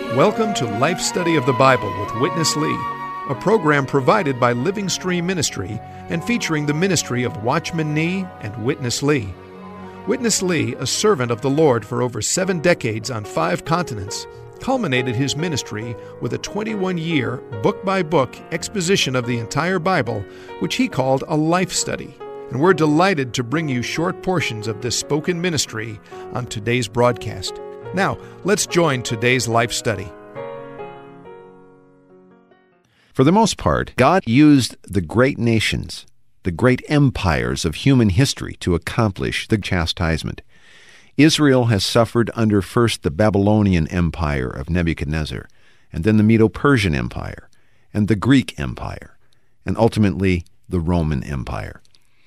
Welcome to Life Study of the Bible with Witness Lee, a program provided by Living Stream Ministry and featuring the ministry of Watchman Nee and Witness Lee. Witness Lee, a servant of the Lord for over 7 decades on 5 continents, culminated his ministry with a 21-year, book-by-book exposition of the entire Bible, which he called a life study. And we're delighted to bring you short portions of this spoken ministry on today's broadcast. Now, let's join today's life study. For the most part, God used the great nations, the great empires of human history to accomplish the chastisement. Israel has suffered under first the Babylonian Empire of Nebuchadnezzar, and then the Medo-Persian Empire, and the Greek Empire, and ultimately the Roman Empire.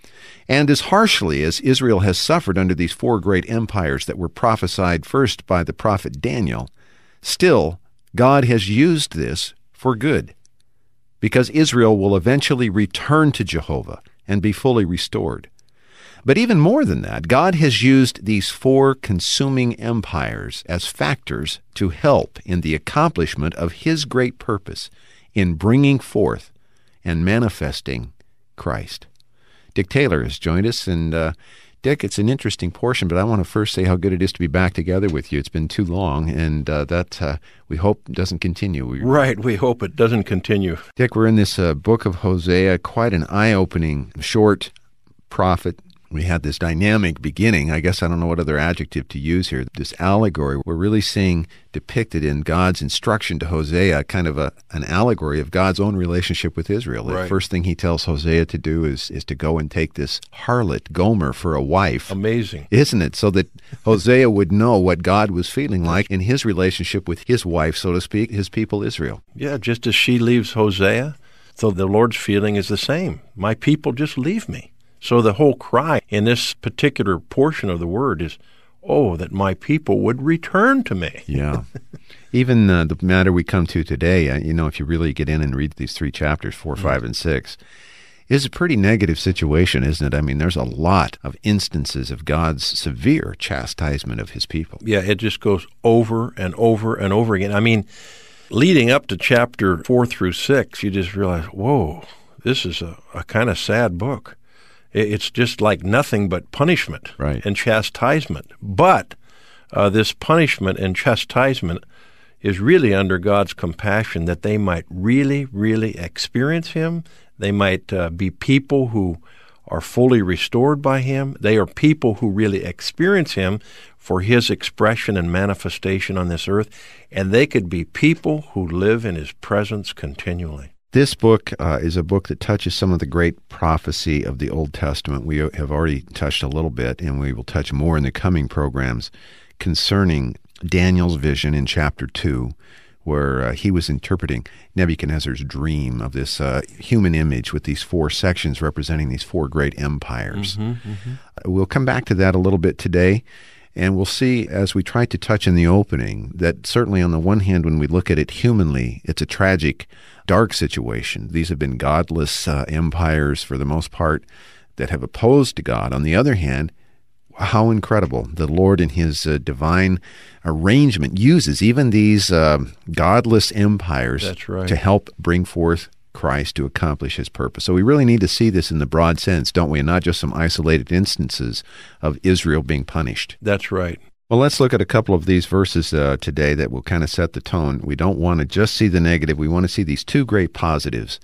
And as harshly as Israel has suffered under these 4 great empires that were prophesied first by the prophet Daniel, still God has used this for good, because Israel will eventually return to Jehovah and be fully restored. But even more than that, God has used these 4 consuming empires as factors to help in the accomplishment of His great purpose in bringing forth and manifesting Christ. Dick Taylor has joined us, and Dick, it's an interesting portion, but I want to first say how good it is to be back together with you. It's been too long, and that we hope doesn't continue. Right, we hope it doesn't continue. Dick, we're in this book of Hosea, quite an eye-opening, short prophet. We had this dynamic beginning. I guess I don't know what other adjective to use here. This allegory we're really seeing depicted in God's instruction to Hosea, kind of an allegory of God's own relationship with Israel. Right. The first thing he tells Hosea to do is to go and take this harlot, Gomer, for a wife. Amazing. Isn't it? So that Hosea would know what God was feeling like in his relationship with his wife, so to speak, his people Israel. Yeah, just as she leaves Hosea, so the Lord's feeling is the same. My people just leave me. So the whole cry in this particular portion of the word is, oh, that my people would return to me. Yeah. Even the matter we come to today, if you really get in and read these 3 chapters, 4, 5, and 6, is a pretty negative situation, isn't it? I mean, there's a lot of instances of God's severe chastisement of His people. Yeah, it just goes over and over and over again. I mean, leading up to chapter 4 through 6, you just realize, whoa, this is a kind of sad book. It's just like nothing but punishment and chastisement. But this punishment and chastisement is really under God's compassion that they might really, really experience Him. They might be people who are fully restored by Him. They are people who really experience Him for His expression and manifestation on this earth. And they could be people who live in His presence continually. This book is a book that touches some of the great prophecy of the Old Testament. We have already touched a little bit, and we will touch more in the coming programs concerning Daniel's vision in chapter 2, where he was interpreting Nebuchadnezzar's dream of this human image with these 4 sections representing these 4 great empires. We'll come back to that a little bit today. And we'll see, as we try to touch in the opening, that certainly on the one hand, when we look at it humanly, it's a tragic, dark situation. These have been godless empires, for the most part, that have opposed God. On the other hand, how incredible the Lord in His divine arrangement uses even these godless empires to help bring forth Christ to accomplish His purpose. So we really need to see this in the broad sense, don't we? And not just some isolated instances of Israel being punished. That's right. Well, let's look at a couple of these verses today that will kind of set the tone. We don't want to just see the negative. We want to see these 2 great positives.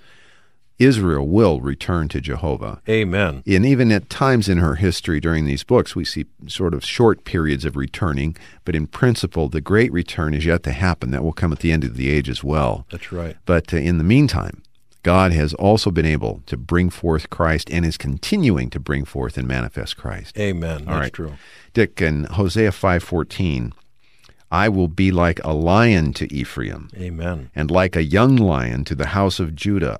Israel will return to Jehovah. Amen. And even at times in her history during these books, we see sort of short periods of returning, but in principle, the great return is yet to happen. That will come at the end of the age as well. That's right. But in the meantime, God has also been able to bring forth Christ and is continuing to bring forth and manifest Christ. Amen. That's true. Dick, in Hosea 5:14, I will be like a lion to Ephraim. Amen. And like a young lion to the house of Judah.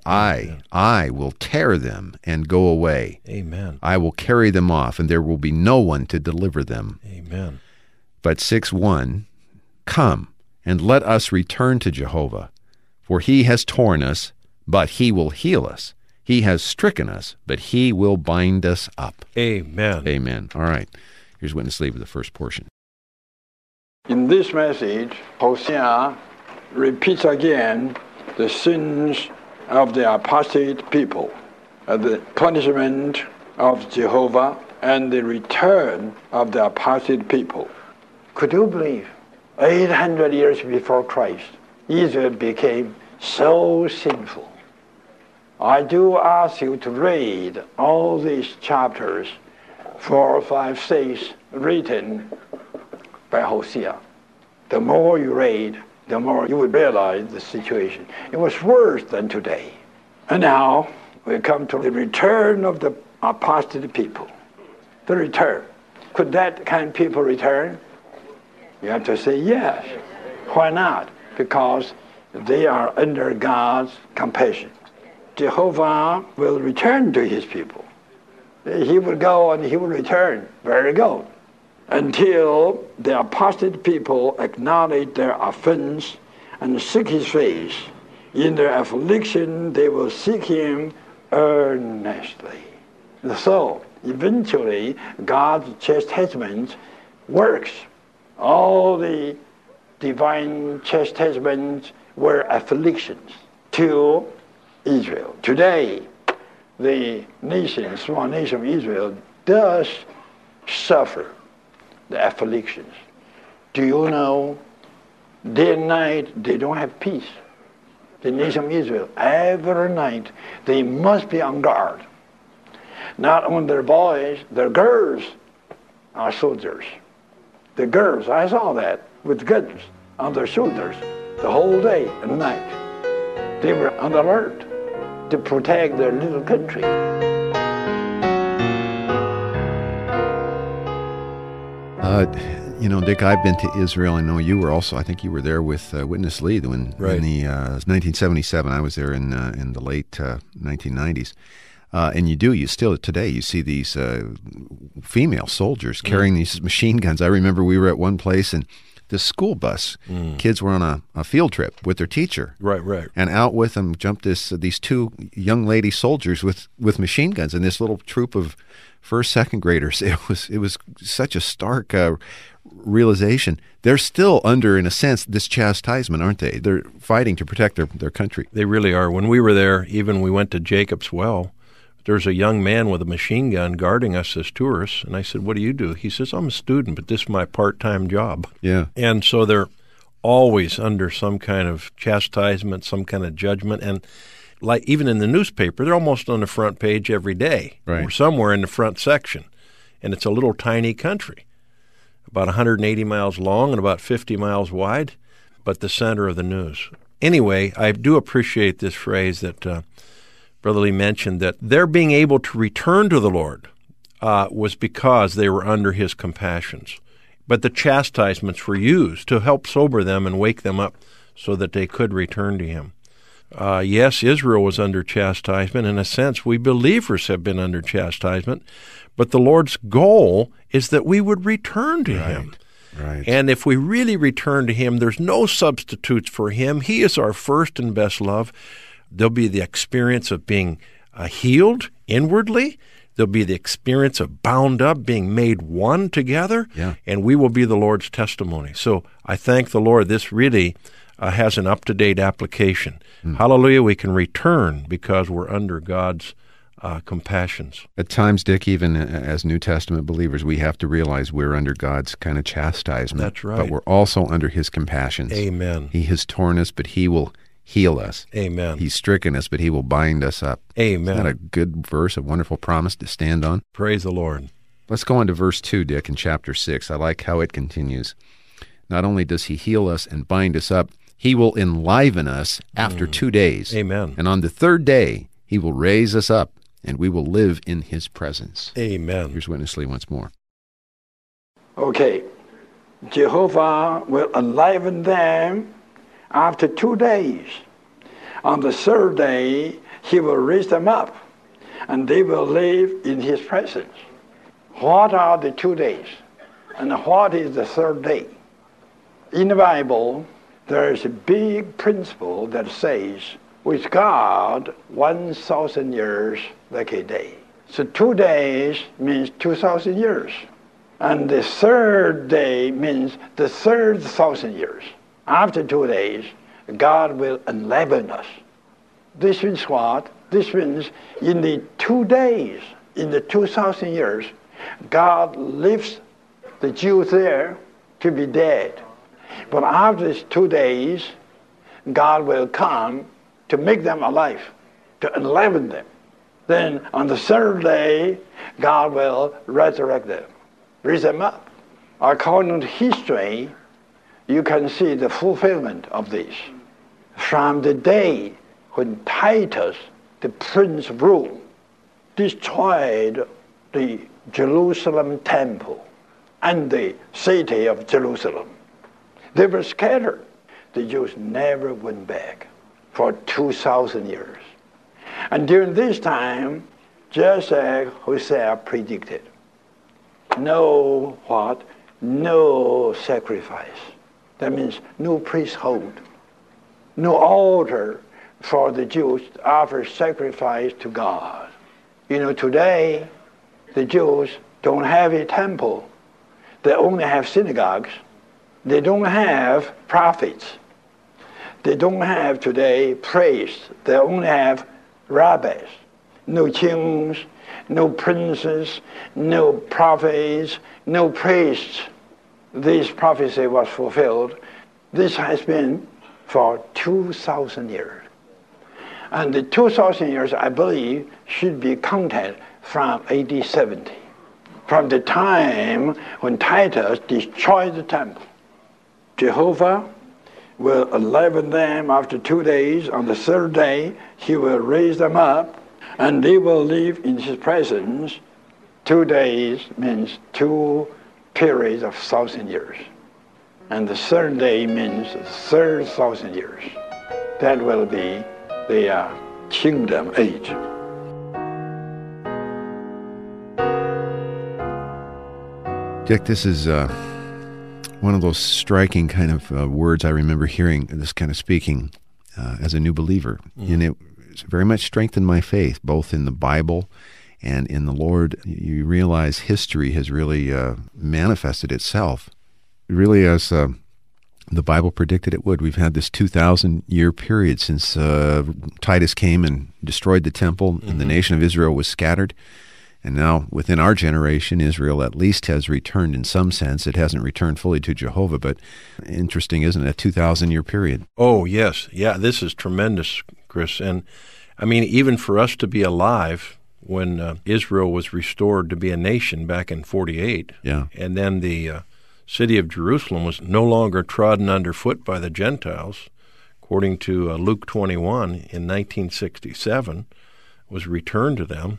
I will tear them and go away. Amen. I will carry them off, and there will be no one to deliver them. Amen. But 6:1, come, and let us return to Jehovah, for He has torn us, but He will heal us. He has stricken us, but He will bind us up. Amen. Amen. All right. Here's Witness Lee with the first portion. In this message, Hosea repeats again the sins of the apostate people, the punishment of Jehovah, and the return of the apostate people. Could you believe? 800 years before Christ, Israel became so sinful. I do ask you to read all these chapters, 4, 5, 6, written by Hosea. The more you read, the more you will realize the situation. It was worse than today. And now we come to the return of the apostate people. The return. Could that kind of people return? You have to say yes. Why not? Because they are under God's compassion. Jehovah will return to his people. He will go and he will return. Very good. Until the apostate people acknowledge their offense and seek his face. In their affliction, they will seek him earnestly. So, eventually, God's chastisement works. All the divine chastisements were afflictions to Israel. Today, the nation, small nation of Israel, does suffer the afflictions. Do you know, day and night, they don't have peace. The nation of Israel, every night, they must be on guard. Not only their boys, their girls are soldiers. The girls, I saw that, with guns on their shoulders the whole day and night. They were on alert to protect their little country. Dick, I've been to Israel. I know you were also. I think you were there with Witness Lee in the 1977. I was there in the late 1990s. And you still today, you see these female soldiers carrying these machine guns. I remember we were at one place and this school bus, kids were on a field trip with their teacher. Right. And out with them jumped these two young lady soldiers with machine guns and this little troop of first, second graders. It was such a stark realization. They're still under, in a sense, this chastisement, aren't they? They're fighting to protect their country. They really are. When we were there, even we went to Jacob's Well, there's a young man with a machine gun guarding us as tourists. And I said, what do you do? He says, I'm a student, but this is my part-time job. Yeah. And so they're always under some kind of chastisement, some kind of judgment. And like even in the newspaper, they're almost on the front page every day. Right. Or somewhere in the front section. And it's a little tiny country, about 180 miles long and about 50 miles wide, but the center of the news. Anyway, I do appreciate this phrase that Brother Lee mentioned, that their being able to return to the Lord was because they were under his compassions. But the chastisements were used to help sober them and wake them up so that they could return to him. Yes, Israel was under chastisement. In a sense, we believers have been under chastisement. But the Lord's goal is that we would return to him. Right. And if we really return to him, there's no substitutes for him. He is our first and best love. There'll be the experience of being healed inwardly. There'll be the experience of bound up, being made one together, and we will be the Lord's testimony. So I thank the Lord. This really has an up-to-date application. Hallelujah, we can return because we're under God's compassions. At times, Dick, even as New Testament believers, we have to realize we're under God's kind of chastisement. That's right. But we're also under his compassions. Amen. He has torn us, but he will heal us. Amen. He's stricken us, but he will bind us up. Amen. Isn't that a good verse, a wonderful promise to stand on? Praise the Lord. Let's go on to verse 2, Dick, in chapter 6. I like how it continues. Not only does he heal us and bind us up, he will enliven us after 2 days. Amen. And on the third day, he will raise us up, and we will live in his presence. Amen. Here's Witness Lee once more. Okay. Jehovah will enliven them after 2 days. On the third day, he will raise them up, and they will live in his presence. What are the 2 days? And what is the third day? In the Bible, there is a big principle that says, with God, 1,000 years like a day. So 2 days means 2,000 years. And the third day means the third 1,000 years. After 2 days, God will enliven us. This means what? This means in the 2 days, in the 2,000 years, God leaves the Jews there to be dead. But after these 2 days, God will come to make them alive, to enliven them. Then on the third day, God will resurrect them, raise them up. According to history, you can see the fulfillment of this. From the day when Titus, the Prince of Rome, destroyed the Jerusalem temple and the city of Jerusalem, they were scattered. The Jews never went back for 2,000 years. And during this time, just as Hosea predicted, no what? No sacrifice. That means no priesthood, no altar for the Jews to offer sacrifice to God. You know, today, the Jews don't have a temple. They only have synagogues. They don't have prophets. They don't have today priests. They only have rabbis. No kings, no princes, no prophets, no priests. This prophecy was fulfilled. This has been for 2,000 years. And the 2,000 years, I believe, should be counted from AD 70, from the time when Titus destroyed the temple. Jehovah will enliven them after 2 days. On the third day, he will raise them up, and they will live in his presence. 2 days means 2 periods of 1,000 years. And the third day means the third 1,000 years. That will be the kingdom age. Dick, this is one of those striking kind of words I remember hearing, this kind of speaking as a new believer. And it very much strengthened my faith, both in the Bible and in the Lord. You realize history has really manifested itself, really as the Bible predicted it would. We've had this 2,000-year period since Titus came and destroyed the temple, and the nation of Israel was scattered. And now, within our generation, Israel at least has returned in some sense. It hasn't returned fully to Jehovah, but interesting, isn't it? A 2,000-year period. Oh, yes. Yeah, this is tremendous, Chris. And, I mean, even for us to be alive when Israel was restored to be a nation back in 48, and then the city of Jerusalem was no longer trodden underfoot by the Gentiles, according to Luke 21 in 1967, was returned to them.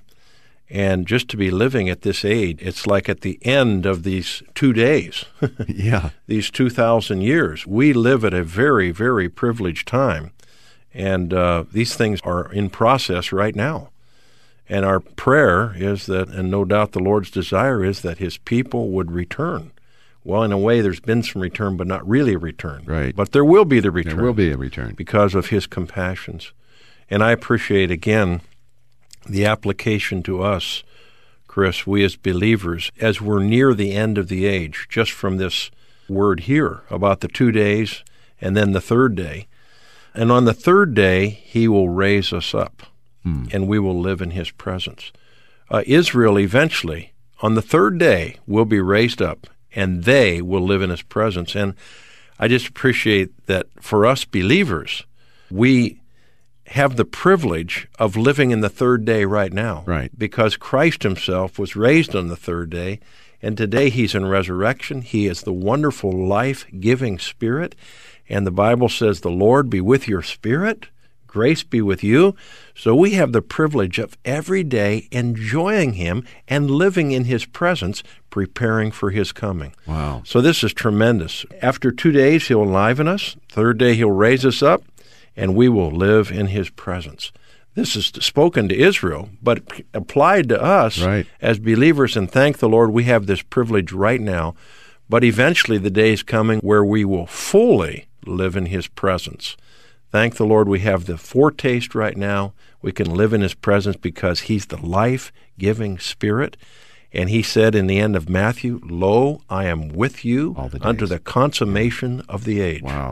And just to be living at this age, it's like at the end of these 2 days, these 2,000 years. We live at a very, very privileged time, and these things are in process right now. And our prayer is that, and no doubt the Lord's desire is that his people would return. Well, in a way, there's been some return, but not really a return. Right. But there will be the return. There will be a return. Because of his compassions. And I appreciate, again, the application to us, Chris, we as believers, as we're near the end of the age, just from this word here about the 2 days and then the third day. And on the third day, he will raise us up, and we will live in his presence. Israel eventually, on the third day, will be raised up, and they will live in his presence. And I just appreciate that for us believers, we have the privilege of living in the third day right now. Right. Because Christ himself was raised on the third day, and today he's in resurrection. He is the wonderful life-giving Spirit, and the Bible says, the Lord be with your spirit, grace be with you. So we have the privilege of every day enjoying him and living in his presence, preparing for his coming. Wow. So this is tremendous. After 2 days, he'll enliven us. Third day, he'll raise us up, and we will live in his presence. This is spoken to Israel, but applied to us as believers, and thank the Lord we have this privilege right now. But eventually the day is coming where we will fully live in his presence. Thank the Lord we have the foretaste right now. We can live in his presence because he's the life-giving Spirit. And he said in the end of Matthew, "Lo, I am with you unto the consummation of the age." Wow.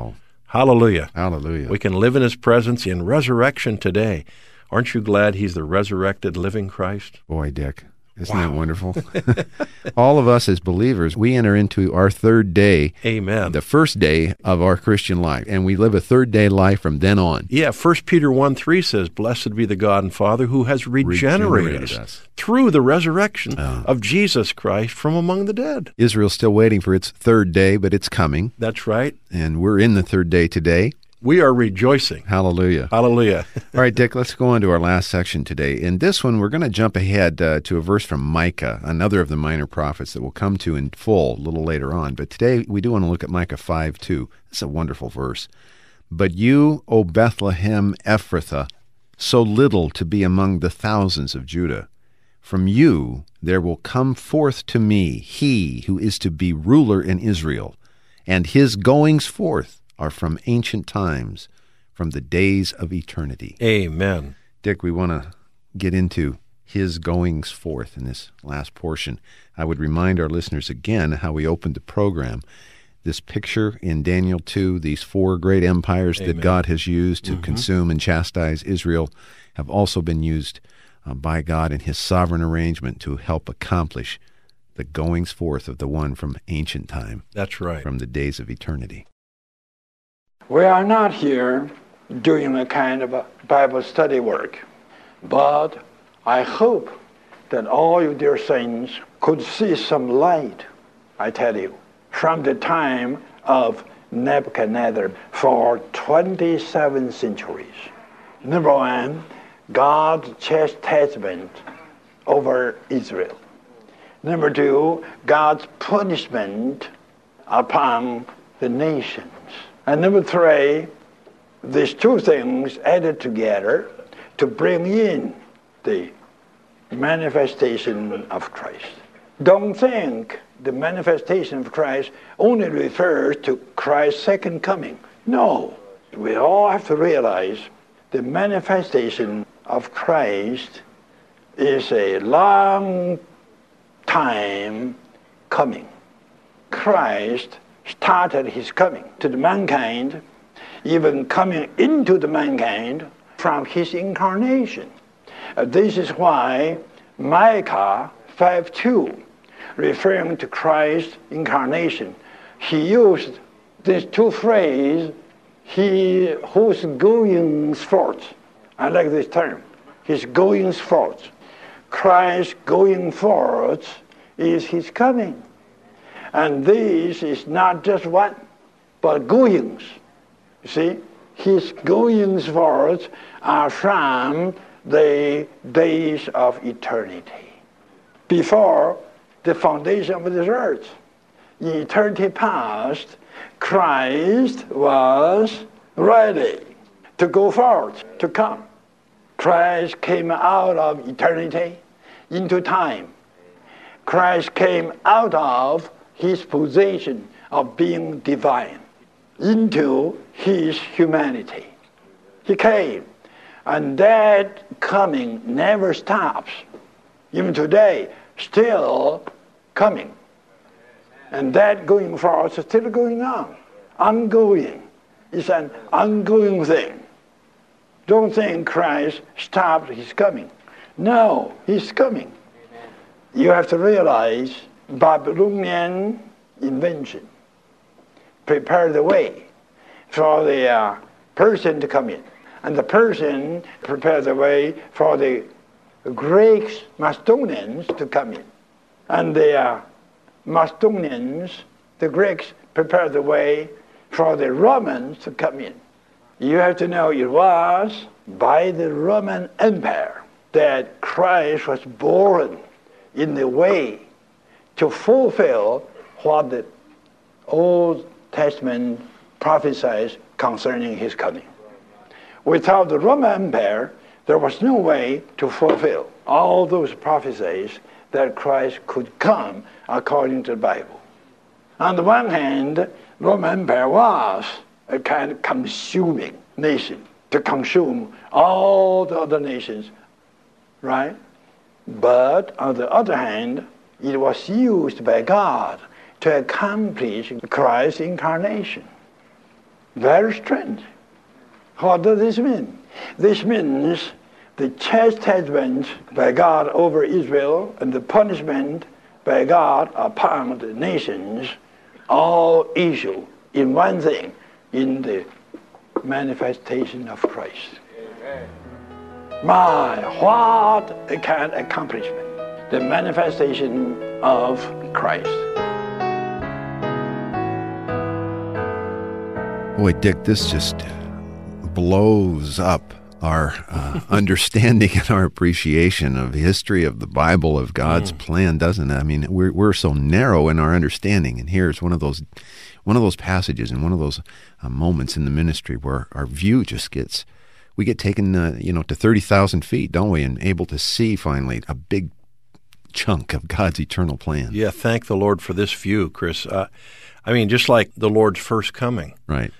Hallelujah. Hallelujah. We can live in his presence in resurrection today. Aren't you glad he's the resurrected living Christ? Boy, Dick, isn't that wonderful? All of us as believers, we enter into our third day, Amen. the first day of our Christian life, and we live a third day life from then on. Yeah, 1 Peter 1:3 says, "Blessed be the God and Father who has regenerated us through the resurrection of Jesus Christ from among the dead." Israel's still waiting for its third day, but it's coming, That's right. and we're in the third day today. We are rejoicing. Hallelujah. Hallelujah. All right, Dick, let's go on to our last section today. In this one, we're going to jump ahead to a verse from Micah, another of the minor prophets that we'll come to in full a little later on. But today, we do want to look at Micah 5:2. It's a wonderful verse. "But you, O Bethlehem Ephrathah, so little to be among the thousands of Judah, from you there will come forth to me he who is to be ruler in Israel, and his goings forth are from ancient times, from the days of eternity." Amen. Dick, we want to get into his goings forth in this last portion. I would remind our listeners again how we opened the program. This picture in Daniel 2, these four great empires that God has used to consume and chastise Israel have also been used by God in his sovereign arrangement to help accomplish the goings forth of the one from ancient time, That's right. from the days of eternity. We are not here doing a kind of a Bible study work, but I hope that all you dear saints could see some light, I tell you, from the time of Nebuchadnezzar for 27 centuries. Number one, God's chastisement over Israel. Number two, God's punishment upon the nations. And number three, these two things added together to bring in the manifestation of Christ. Don't think the manifestation of Christ only refers to Christ's second coming. No, we all have to realize the manifestation of Christ is a long time coming. Christ started his coming to the mankind, even coming into the mankind from his incarnation. This is why Micah 5:2, referring to Christ's incarnation, he used these two phrases, he whose goings forth. I like this term, his goings forth. Christ's going forth is his coming. And this is not just one, but goings. You see, his goings forth are from the days of eternity. Before the foundation of this earth, in eternity past, Christ was ready to go forth, to come. Christ came out of eternity into time. Christ came out of his position of being divine into his humanity. He came, and that coming never stops. Even today, still coming. And that going forth is still going on. Ongoing. It's an ongoing thing. Don't think Christ stopped his coming. No, he's coming. You have to realize Babylonian invention prepared the way for the Persian to come in. And the Persian prepared the way for the Greeks, Macedonians to come in. And the Macedonians, the Greeks, prepared the way for the Romans to come in. You have to know it was by the Roman Empire that Christ was born in the way to fulfill what the Old Testament prophesies concerning his coming. Without the Roman Empire, there was no way to fulfill all those prophecies that Christ could come according to the Bible. On the one hand, Roman Empire was a kind of consuming nation to consume all the other nations, right? But on the other hand, it was used by God to accomplish Christ's incarnation. Very strange. What does this mean? This means the chastisement by God over Israel and the punishment by God upon the nations all issue in one thing, in the manifestation of Christ. Amen. What a kind of accomplishment. The manifestation of Christ. Boy, Dick, this just blows up our understanding and our appreciation of the history of the Bible, of God's plan, doesn't it? I mean, we're so narrow in our understanding, and here's one of those passages and one of those moments in the ministry where our view just we get taken, to 30,000 feet, don't we, and able to see finally a big chunk of God's eternal plan. Yeah, thank the Lord for this view, Chris. Just like the Lord's first coming. Right.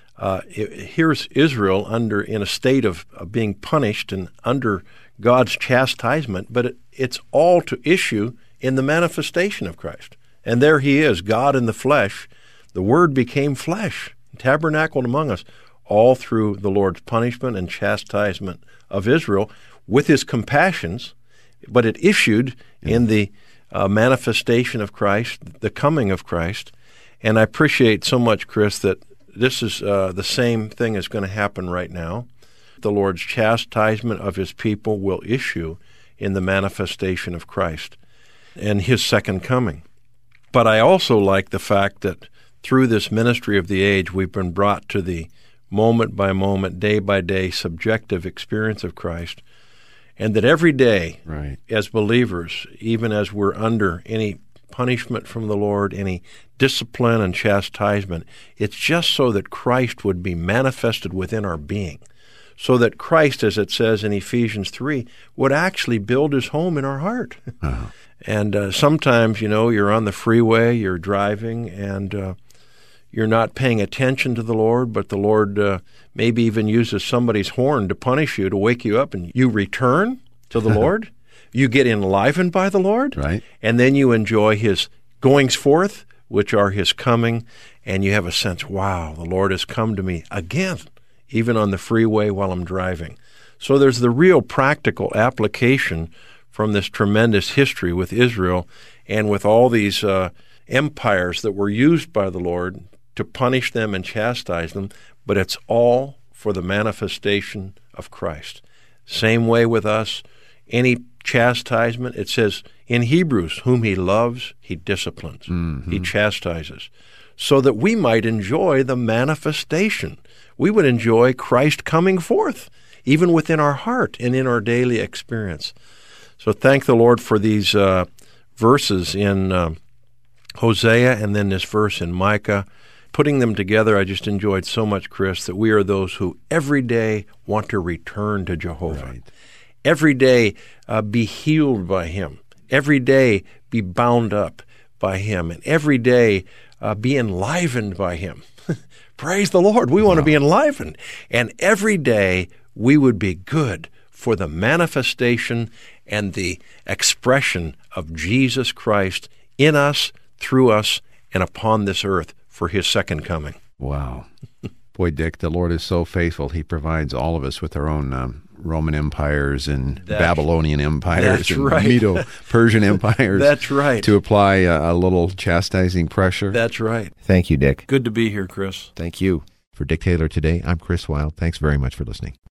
Here's Israel in a state of being punished and under God's chastisement, but it's all to issue in the manifestation of Christ. And there he is, God in the flesh. The Word became flesh, tabernacled among us, all through the Lord's punishment and chastisement of Israel with his compassions, but it issued in the manifestation of Christ, the coming of Christ. And I appreciate so much, Chris, that this is the same thing is going to happen right now. The Lord's chastisement of his people will issue in the manifestation of Christ and his second coming. But I also like the fact that through this ministry of the age, we've been brought to the moment-by-moment, day-by-day subjective experience of Christ, and that every day, right, as believers, even as we're under any punishment from the Lord, any discipline and chastisement, it's just so that Christ would be manifested within our being, so that Christ, as it says in Ephesians 3, would actually build his home in our heart. Uh-huh. And sometimes, you're on the freeway, you're driving, and you're not paying attention to the Lord, but the Lord maybe even uses somebody's horn to punish you, to wake you up, and you return to the Lord. You get enlivened by the Lord, right, and then you enjoy his goings forth, which are his coming, and you have a sense, wow, the Lord has come to me again, even on the freeway while I'm driving. So there's the real practical application from this tremendous history with Israel and with all these empires that were used by the Lord to punish them and chastise them, but it's all for the manifestation of Christ. Same way with us. Any chastisement, it says in Hebrews, whom he loves, he disciplines, he chastises, so that we might enjoy the manifestation. We would enjoy Christ coming forth, even within our heart and in our daily experience. So thank the Lord for these verses in Hosea and then this verse in Micah. Putting them together, I just enjoyed so much, Chris, that we are those who every day want to return to Jehovah. Right. Every day be healed by him. Every day be bound up by him. And every day be enlivened by him. Praise the Lord. We want to be enlivened. And every day we would be good for the manifestation and the expression of Jesus Christ in us, through us, and upon this earth for his second coming. Wow. Boy, Dick, the Lord is so faithful. He provides all of us with our own Roman empires and Babylonian empires and Medo-Persian empires. That's right. To apply a little chastising pressure. That's right. Thank you, Dick. Good to be here, Chris. Thank you. For Dick Taylor Today, I'm Chris Wilde. Thanks very much for listening.